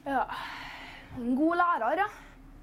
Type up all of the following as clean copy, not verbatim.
Ja, en god lærer, ja.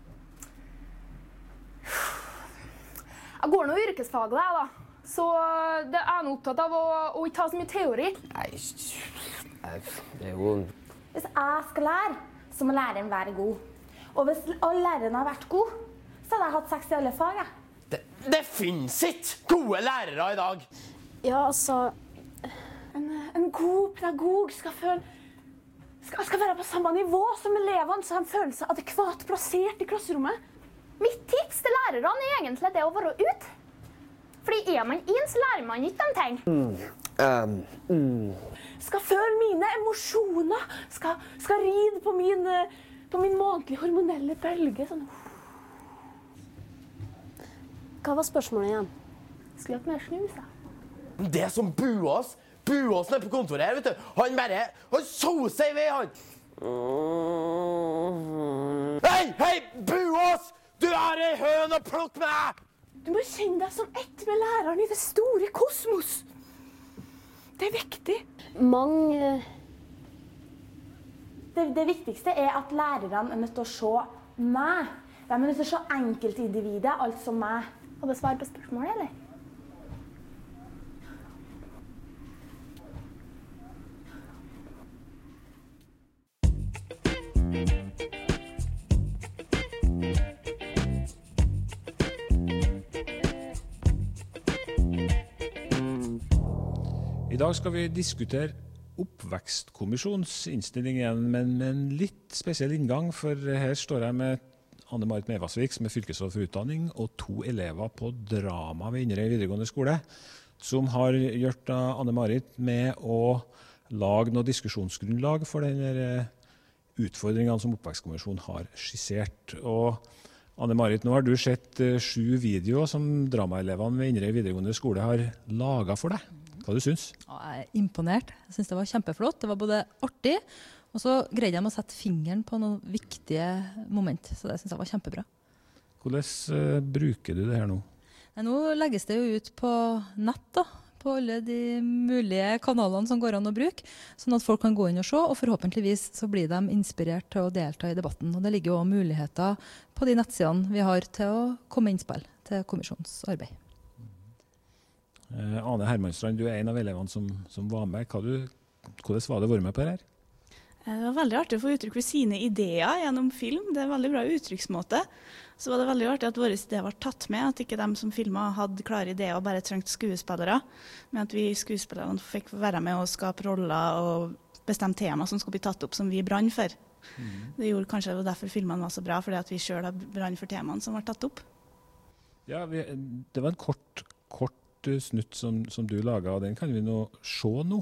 Jeg går nå yrkesfaget, jeg da. Så det er noe opptatt av å ikke ha så mye teori. Nei, det er jo... Hvis jeg skal lære, så må læreren være god. Og hvis alle lærerne har vært gode, så hadde jeg hatt 6 i alle fag, ja. Det finnes ikke gode lærere i dag! Ja, altså... En god pedagog skal være på samme nivå som elevene, så de føler seg adekvat plassert i klasserommet. Mitt tips til lærerne er egentlig det å være ut. Fordi er man inn, så lærer man ikke de ting. Skal føle mine emosjoner, skal ride på min månedlige hormonelle bølge. Sånn. Hva var spørsmålet igjen? Skulle hatt mer snus, da. Det som Buås nede på kontoret her, vet du. Han soser i vei, han. Hei, Buås! Du er ei høn og plukk med! Du må kjenne deg som ett med læreren i det store kosmos. Det er viktig. Det viktigste er at lærerne er nødt til å se meg. De er nødt til å se enkeltindividet, altså meg. Har du svar på spørsmålet, eller? I dag skal vi diskutere Oppvekstkommisjonens innstilling igjen, men med en litt spesiell inngang, for her står jeg med Anne-Marit Mevasvik, som er fylkesråd for utdanning, og 2 elever på drama ved Inderøy videregående skole, som har gjort Anne-Marit med å lage noe diskusjonsgrunnlag for denne utfordringene som Oppvekstkommisjonen har skissert. Og Anne-Marit, nå har du sett 7 videoer som dramaelevene ved Inderøy videregående skole har laget for deg. Hva du synes? Jeg er imponert. Jeg synes det var kjempeflott. Det var både artig, og så greide jeg å sette fingeren på noen viktige moment. Så det synes jeg var kjempebra. Hvordan bruker du det her nå? Nå legges det jo ut på nett da, på alle de mulige kanalene som går an å bruke, sånn at folk kan gå inn og se, og forhåpentligvis så blir de inspirert til å delta i debatten. Og det ligger jo også muligheter på de nettsidene vi har til å komme med innspill til kommisjonens arbeid. Ane Hermanstrand, du er en av elevene som var med. Hvordan var det å være med på det her? Det var veldig artig å få uttrykke sine ideer gjennom film. Det er en veldig bra uttrykksmåte. Så var det veldig artig at våre ideer var tatt med, at ikke de som filmet hadde klare ideer og bare trengte skuespillere, men at vi skuespillerne fikk være med og skape roller og bestemme tema som skulle bli tatt opp som vi brann for. Det gjorde kanskje det var derfor filmene var så bra, fordi at vi selv har brann for temaene som var tatt opp. Ja, det var en kort snutt som du laget, og den kan vi nå se nå.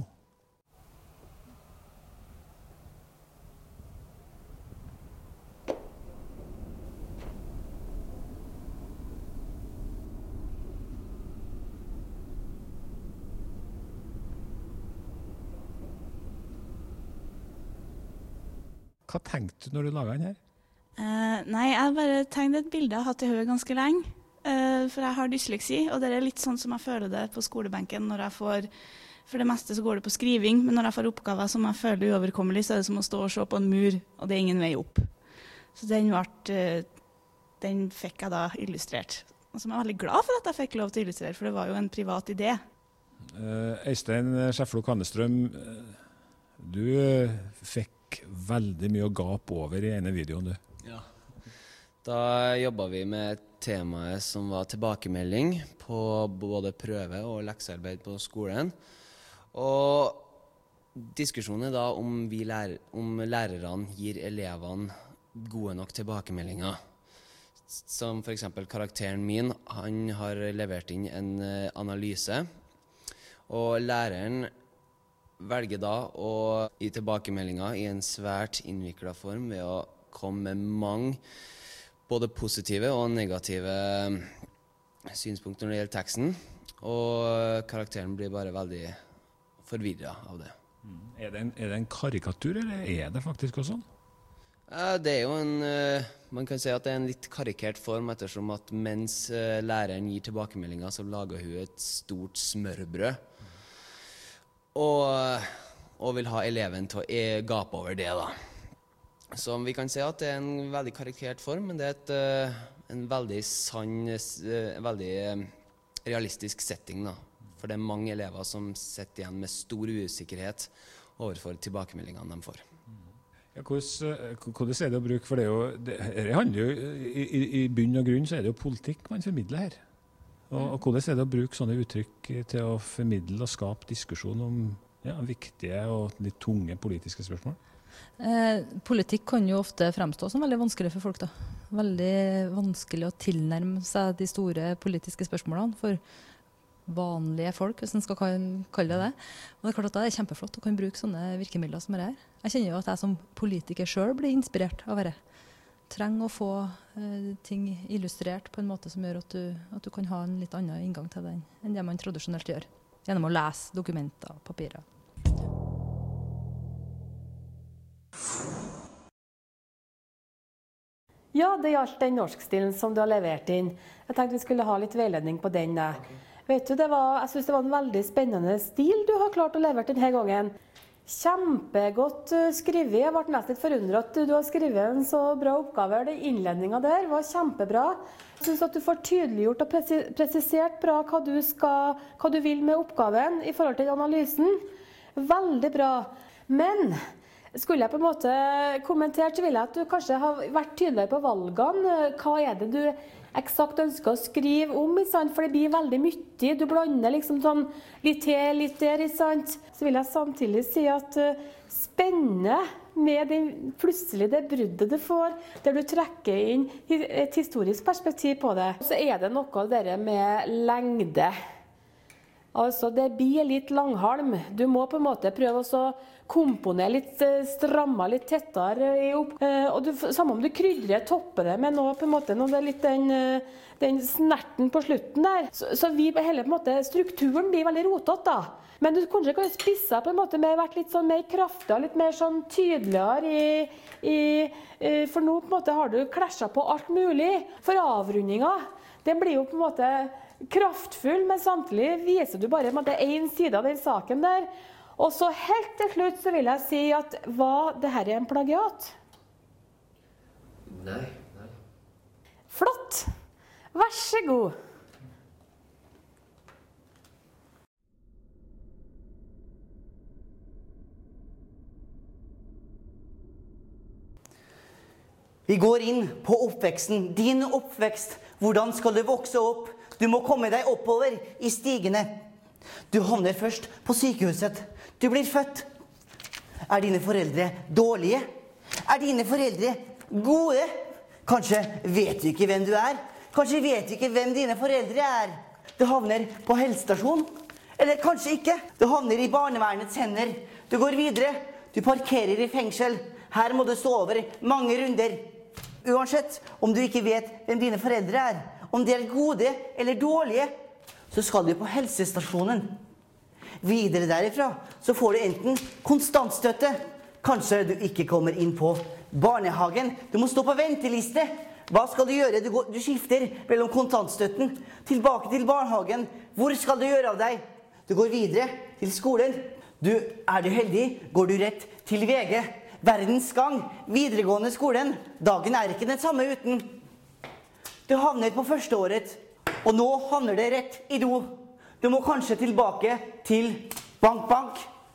Hva tenkte du når du laget den her? Nei, jeg bare tegnte et bilde jeg har hatt i hodet ganske lenge. For jeg har dysleksi, og det er litt sånn som jeg føler det på skolebenken når jeg får, for det meste så går det på skriving, men når jeg får oppgaver som jeg føler uoverkommelig, så er det som å stå og se på en mur, og det er ingen vei opp. Så den fikk jeg da illustrert. Og så er jeg veldig glad for at jeg fikk lov til å illustrere, for det var jo en privat idé. Øystein Skjeflo Kannestrøm, du fikk veldig mye å gape over i ene videoen, du. Ja. Da jobbet vi med temaet som var tilbakemelding på både prøve og leksearbeid på skolen. Og diskusjonen er da om lærerne gir elevene gode nok tilbakemeldinger. Som for eksempel karakteren min, han har levert inn en analyse, og læreren velger da å gi tilbakemeldinger i en svært innviklet form ved å komme med mange både positive og negative synspunkter når det gjelder teksten, og karakteren blir bare veldig forvirret av det. Er det en karikatur, eller er det faktisk også sånn? Det er jo man kan si at det er en litt karikert form, ettersom at mens læreren gir tilbakemeldinger, så lager hun et stort smørbrød, og vil ha eleven til å gape over det da. Så vi kan si at det er en veldig karikert form, men det er en veldig sann, veldig realistisk setting da. For det er mange elever som sitter igjen med stor usikkerhet overfor tilbakemeldingene de får. Ja, hvordan er det å bruke, for det handler jo, i bunn og grunn så er det jo politikk man formidler her. Og hvordan er det å bruke sånne uttrykk til å formidle og skape diskusjon om viktige og litt tunge politiske spørsmål? Politikk kan jo ofte fremstå som veldig vanskelig for folk da. Veldig vanskelig å tilnærme seg de store politiske spørsmålene for vanlige folk, hvis man skal kalle det det. Og det er klart at det er kjempeflott å kan bruke sånne virkemidler som er her. Jeg kjenner jo at jeg som politiker selv blir inspirert av det. Trenger å få ting illustrert på en måte som gjør at du kan ha en litt annen inngang til det enn det man tradisjonelt gjør, gjennom å lese dokumenter og papirer. Ja, det gjaldt den norskstilen som du har levert inn. Jeg tenkte vi skulle ha litt veiledning på den. Vet du, jeg synes det var en veldig spennende stil du har klart å levere denne gangen. Kjempegodt skrevet. Jeg ble nesten litt forundret at du har skrevet en så bra oppgave. Den innledningen der var kjempebra. Jeg synes at du får tydeliggjort og presisert bra hva du vil med oppgaven i forhold til analysen. Veldig bra. Men skulle jeg på en måte kommentere, så vil jeg at du kanskje har vært tydeligere på valgene. Hva er det du eksakt ønsker å skrive om, for det blir veldig mye. Du blander liksom sånn litt til, litt der, Så vil jeg samtidig si at spennende med plutselig det bruddet du får, der du trekker inn et historisk perspektiv på det. Så er det noe av det med lengde. Altså, det blir litt langhalm. Du må på en måte prøve å komponere litt, stramme litt tettere og samme om du krydrer, topper det med noe, på en måte, når det er litt den snerten på slutten der. Så hele på en måte, strukturen blir veldig rotet da. Men du kanskje kan spisse på en måte med vært litt sånn mer kraftig, litt mer sånn tydeligere for nå på en måte har du klasjet på alt mulig. For avrundingen, den blir jo på en måte kraftfull, men samtidig viser du bare en side av den saken der. Og så helt til slutt så vil jeg si at var dette en plagiat? Nei. Flott! Vær så god. Vi går inn på oppveksten. Din oppvekst. Hvordan skal du vokse opp? Du må komme deg oppover i stigene. Du havner først på sykehuset. Du blir født. Er dine foreldre dårlige? Er dine foreldre gode? Kanskje vet du ikke hvem du er. Kanskje vet du ikke hvem dine foreldre er. Du havner på helsestasjon. Eller kanskje ikke. Du havner i barnevernets hender. Du går videre. Du parkerer i fengsel. Her må du stå over mange runder. Uansett om du ikke vet hvem dine foreldre er, om de er gode eller dårlige, så skal du på helsestasjonen. Videre derifra så får du enten konstantstøtte. Kanskje du ikke kommer inn på barnehagen. Du må stå på venteliste. Hva skal du gjøre? Du skifter mellom kontantstøtten, tilbake til barnehagen. Hvor skal du gjøre av deg? Du går videre til skolen. Er du heldig, går du rett til VG. Verdens gang, videregående skolen. Dagen er ikke den samme uten. Du havner på første året, og nå havner det rett i do. Du må kanskje tilbake til bank.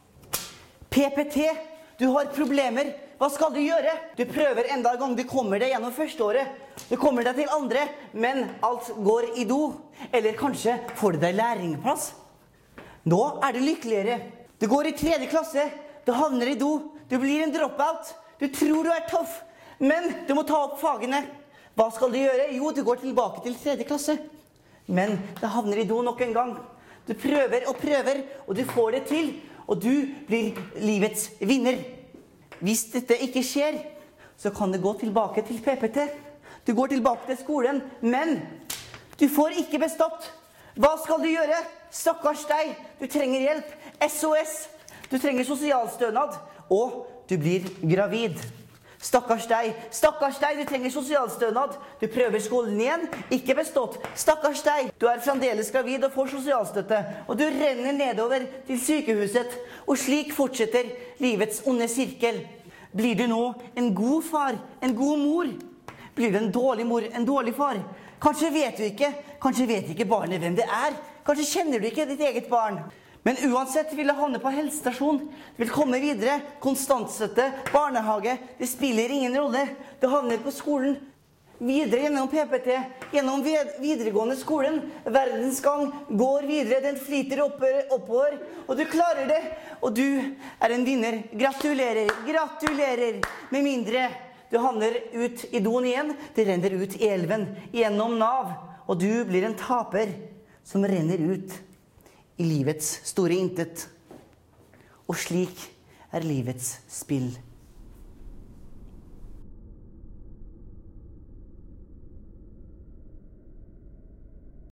PPT, du har problemer. Hva skal du gjøre? Du prøver enda en gang. Du kommer deg gjennom første året. Du kommer deg til andre, men alt går i do. Eller kanskje får du deg lærlingplass. Nå er du lykkeligere. Du går i 3. klasse. Du havner i do. Du blir en dropout. Du tror du er tøff, men du må ta opp fagene. Hva skal du gjøre? Jo, du går tilbake til 3. klasse. Men du havner i do nok en gang. Du prøver og prøver, og du får det til. Og du blir livets vinner. Hvis dette ikke skjer, så kan du gå tilbake til PPT. Du går tilbake til skolen, men du får ikke bestått. Hva skal du gjøre? Stakkars deg. Du trenger hjelp. SOS. Du trenger sosialstønad. Og du blir gravid. Stakkars deg, du trenger sosialstønad. Du prøver skolen igjen, ikke bestått. Stakkars deg, du er fremdeles gravid og får sosialstøtte. Og du renner nedover til sykehuset. Og slik fortsetter livets onde sirkel. Blir du nå en god far, en god mor? Blir du en dårlig mor, en dårlig far? Kanskje vet ikke barnet hvem det er. Kanskje kjenner du ikke ditt eget barn. Men uansett vil det havne på helsestasjon, vil komme videre, konstantstøtte, barnehage, det spiller ingen rolle. Det havner på skolen, videre gjennom PPT, gjennom videregående skolen. Verdens gang går videre, den flyter oppover, og du klarer det. Og du er en vinner. Gratulerer, gratulerer. Med mindre du havner ut i doen igjen, det renner ut i elven, gjennom Nav. Og du blir en taper som renner ut i livets store intet. Og slik er livets spill.